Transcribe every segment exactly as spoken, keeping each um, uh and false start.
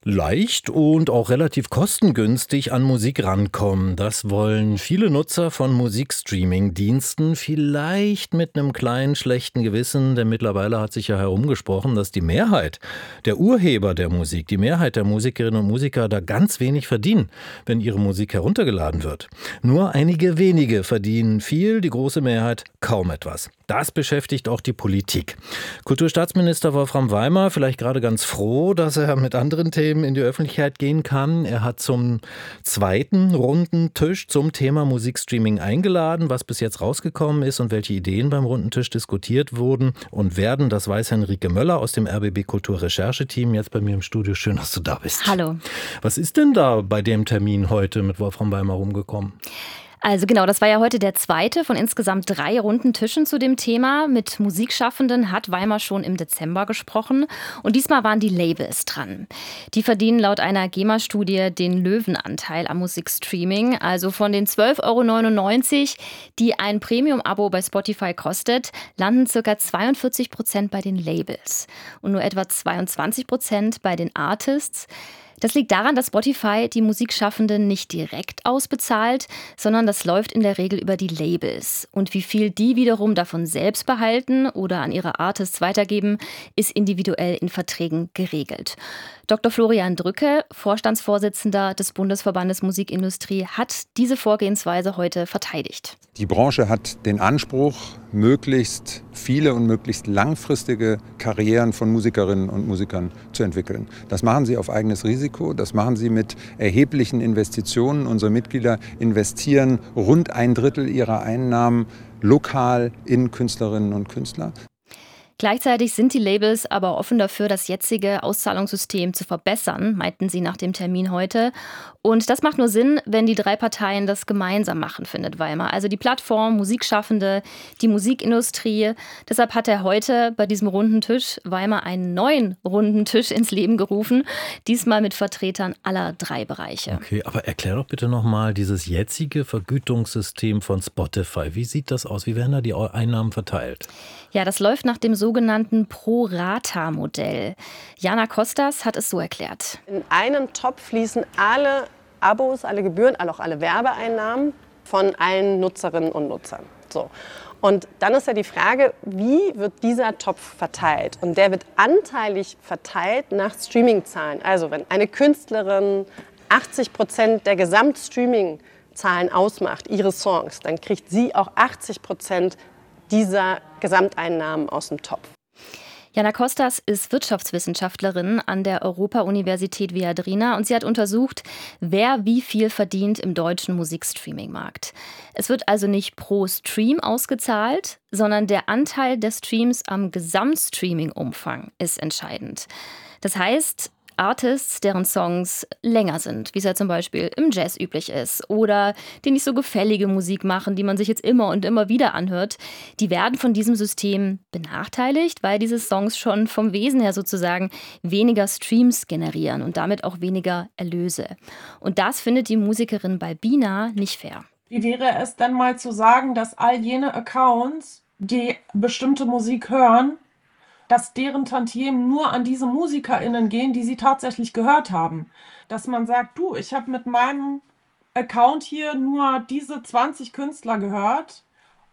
Leicht und auch relativ kostengünstig an Musik rankommen. Das wollen viele Nutzer von Musikstreaming-Diensten, vielleicht mit einem kleinen schlechten Gewissen, denn mittlerweile hat sich ja herumgesprochen, dass die Mehrheit der Urheber der Musik, die Mehrheit der Musikerinnen und Musiker da ganz wenig verdienen, wenn ihre Musik heruntergeladen wird. Nur einige wenige verdienen viel, die große Mehrheit kaum etwas. Das beschäftigt auch die Politik. Kulturstaatsminister Wolfram Weimer vielleicht gerade ganz froh, dass er mit anderen Themen in die Öffentlichkeit gehen kann. Er hat zum zweiten runden Tisch zum Thema Musikstreaming eingeladen, was bis jetzt rausgekommen ist und welche Ideen beim runden Tisch diskutiert wurden und werden. Das weiß Henrike Möller aus dem R B B Kulturrechercheteam jetzt bei mir im Studio. Schön, dass du da bist. Hallo. Was ist denn da bei dem Termin heute mit Wolfram Weimer rumgekommen? Also genau, das war ja heute der zweite von insgesamt drei runden Tischen zu dem Thema. Mit Musikschaffenden hat Weimer schon im Dezember gesprochen und diesmal waren die Labels dran. Die verdienen laut einer GEMA-Studie den Löwenanteil am Musikstreaming. Also von den zwölf Euro neunundneunzig, die ein Premium-Abo bei Spotify kostet, landen ca. zweiundvierzig Prozent bei den Labels und nur etwa zweiundzwanzig Prozent bei den Artists. Das liegt daran, dass Spotify die Musikschaffenden nicht direkt ausbezahlt, sondern das läuft in der Regel über die Labels. Und wie viel die wiederum davon selbst behalten oder an ihre Artists weitergeben, ist individuell in Verträgen geregelt. Doktor Florian Drücke, Vorstandsvorsitzender des Bundesverbandes Musikindustrie, hat diese Vorgehensweise heute verteidigt. Die Branche hat den Anspruch, möglichst viele und möglichst langfristige Karrieren von Musikerinnen und Musikern zu entwickeln. Das machen sie auf eigenes Risiko, das machen sie mit erheblichen Investitionen. Unsere Mitglieder investieren rund ein Drittel ihrer Einnahmen lokal in Künstlerinnen und Künstler. Gleichzeitig sind die Labels aber offen dafür, das jetzige Auszahlungssystem zu verbessern, meinten sie nach dem Termin heute. Und das macht nur Sinn, wenn die drei Parteien das gemeinsam machen, findet Weimer. Also die Plattform, Musikschaffende, die Musikindustrie. Deshalb hat er heute bei diesem runden Tisch Weimer einen neuen runden Tisch ins Leben gerufen. Diesmal mit Vertretern aller drei Bereiche. Okay, aber erklär doch bitte nochmal dieses jetzige Vergütungssystem von Spotify. Wie sieht das aus? Wie werden da die Einnahmen verteilt? Ja, das läuft nach dem sogenannten Pro-Rata-Modell. Jana Kostas hat es so erklärt. In einen Topf fließen alle Abos, alle Gebühren, auch alle Werbeeinnahmen von allen Nutzerinnen und Nutzern. So. Und dann ist ja die Frage, wie wird dieser Topf verteilt? Und der wird anteilig verteilt nach Streaming-Zahlen. Also wenn eine Künstlerin achtzig Prozent der Gesamtstreaming-Zahlen ausmacht, ihre Songs, dann kriegt sie auch achtzig Prozent dieser Gesamteinnahmen aus dem Topf. Jana Kostas ist Wirtschaftswissenschaftlerin an der Europa-Universität Viadrina und sie hat untersucht, wer wie viel verdient im deutschen Musikstreaming-Markt. Es wird also nicht pro Stream ausgezahlt, sondern der Anteil der Streams am Gesamtstreaming-Umfang ist entscheidend. Das heißt, Artists, deren Songs länger sind, wie es ja zum Beispiel im Jazz üblich ist, oder die nicht so gefällige Musik machen, die man sich jetzt immer und immer wieder anhört, die werden von diesem System benachteiligt, weil diese Songs schon vom Wesen her sozusagen weniger Streams generieren und damit auch weniger Erlöse. Und das findet die Musikerin Balbina nicht fair. Wie wäre es denn mal zu sagen, dass all jene Accounts, die bestimmte Musik hören, dass deren Tantiemen nur an diese MusikerInnen gehen, die sie tatsächlich gehört haben. Dass man sagt, du, ich habe mit meinem Account hier nur diese zwanzig Künstler gehört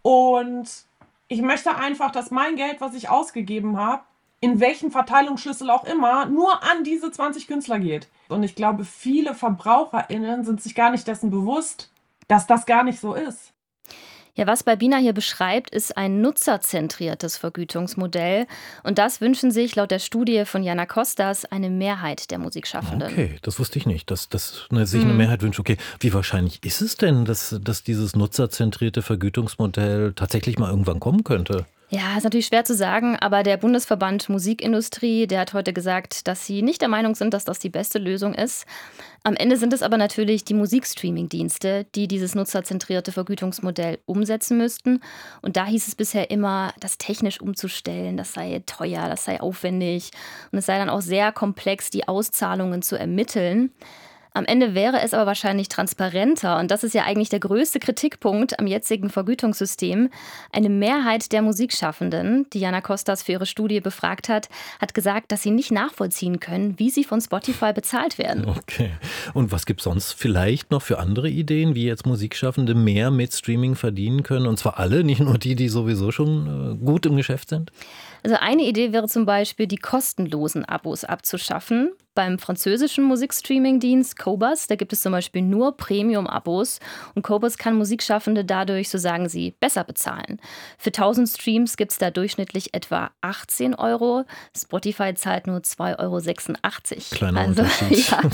und ich möchte einfach, dass mein Geld, was ich ausgegeben habe, in welchen Verteilungsschlüssel auch immer, nur an diese zwanzig Künstler geht. Und ich glaube, viele VerbraucherInnen sind sich gar nicht dessen bewusst, dass das gar nicht so ist. Ja, was Balbina hier beschreibt, ist ein nutzerzentriertes Vergütungsmodell. Und das wünschen sich laut der Studie von Jana Kostas eine Mehrheit der Musikschaffenden. Okay, das wusste ich nicht, dass, dass ne, sich eine Mehrheit wünscht. Okay, wie wahrscheinlich ist es denn, dass, dass dieses nutzerzentrierte Vergütungsmodell tatsächlich mal irgendwann kommen könnte? Ja, ist natürlich schwer zu sagen, aber der Bundesverband Musikindustrie, der hat heute gesagt, dass sie nicht der Meinung sind, dass das die beste Lösung ist. Am Ende sind es aber natürlich die Musikstreaming-Dienste, die dieses nutzerzentrierte Vergütungsmodell umsetzen müssten. Und da hieß es bisher immer, das technisch umzustellen, das sei teuer, das sei aufwendig und es sei dann auch sehr komplex, die Auszahlungen zu ermitteln. Am Ende wäre es aber wahrscheinlich transparenter und das ist ja eigentlich der größte Kritikpunkt am jetzigen Vergütungssystem. Eine Mehrheit der Musikschaffenden, die Jana Kostas für ihre Studie befragt hat, hat gesagt, dass sie nicht nachvollziehen können, wie sie von Spotify bezahlt werden. Okay. Und was gibt es sonst vielleicht noch für andere Ideen, wie jetzt Musikschaffende mehr mit Streaming verdienen können? Und zwar alle, nicht nur die, die sowieso schon äh, gut im Geschäft sind? Also eine Idee wäre zum Beispiel, die kostenlosen Abos abzuschaffen. Beim französischen Musikstreaming-Dienst Qobuz, da gibt es zum Beispiel nur Premium-Abos. Und Qobuz kann Musikschaffende dadurch, so sagen sie, besser bezahlen. Für tausend Streams gibt es da durchschnittlich etwa achtzehn Euro. Spotify zahlt nur zwei Euro sechsundachtzig. Kleiner also, Unterschied. Ja.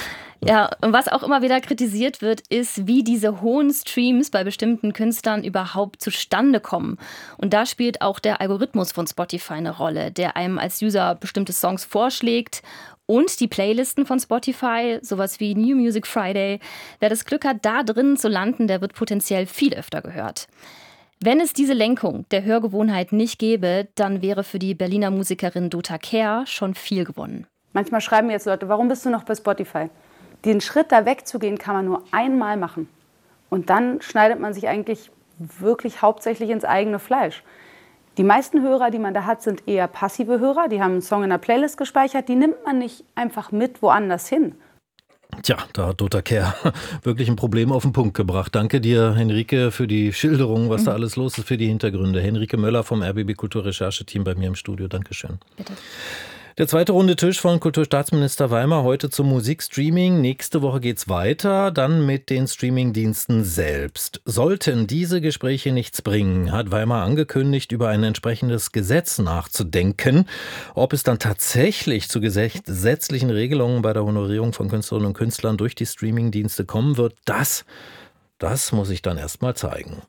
Ja, und was auch immer wieder kritisiert wird, ist, wie diese hohen Streams bei bestimmten Künstlern überhaupt zustande kommen. Und da spielt auch der Algorithmus von Spotify eine Rolle, der einem als User bestimmte Songs vorschlägt. Und die Playlisten von Spotify, sowas wie New Music Friday. Wer das Glück hat, da drin zu landen, der wird potenziell viel öfter gehört. Wenn es diese Lenkung der Hörgewohnheit nicht gäbe, dann wäre für die Berliner Musikerin Dota Kehr schon viel gewonnen. Manchmal schreiben mir jetzt Leute, warum bist du noch bei Spotify? Den Schritt da wegzugehen, kann man nur einmal machen. Und dann schneidet man sich eigentlich wirklich hauptsächlich ins eigene Fleisch. Die meisten Hörer, die man da hat, sind eher passive Hörer. Die haben einen Song in der Playlist gespeichert. Die nimmt man nicht einfach mit woanders hin. Tja, da hat Dota Kehr wirklich ein Problem auf den Punkt gebracht. Danke dir, Henrike, für die Schilderung, was da alles los ist, für die Hintergründe. Henrike Möller vom R B B Kulturrechercheteam bei mir im Studio. Dankeschön. Bitte. Der zweite runde Tisch von Kulturstaatsminister Weimer heute zum Musikstreaming. Nächste Woche geht's weiter, dann mit den Streamingdiensten selbst. Sollten diese Gespräche nichts bringen, hat Weimer angekündigt, über ein entsprechendes Gesetz nachzudenken. Ob es dann tatsächlich zu gesetzlichen Regelungen bei der Honorierung von Künstlerinnen und Künstlern durch die Streamingdienste kommen wird, das, das muss ich dann erst mal zeigen.